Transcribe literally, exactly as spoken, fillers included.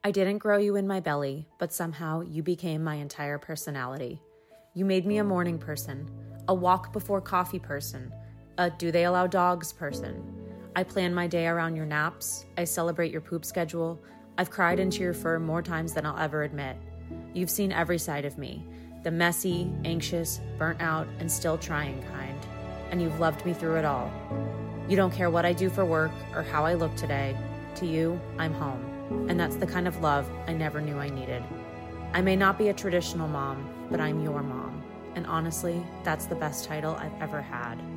I didn't grow you in my belly, but somehow you became my entire personality. You made me a morning person, a walk before coffee person, a do they allow dogs person. I plan my day around your naps. I celebrate your poop schedule. I've cried into your fur more times than I'll ever admit. You've seen every side of me, the messy, anxious, burnt out, and still trying kind. And you've loved me through it all. You don't care what I do for work or how I look today. To you, I'm home. And that's the kind of love I never knew I needed. I may not be a traditional mom, but I'm your mom. And honestly, that's the best title I've ever had.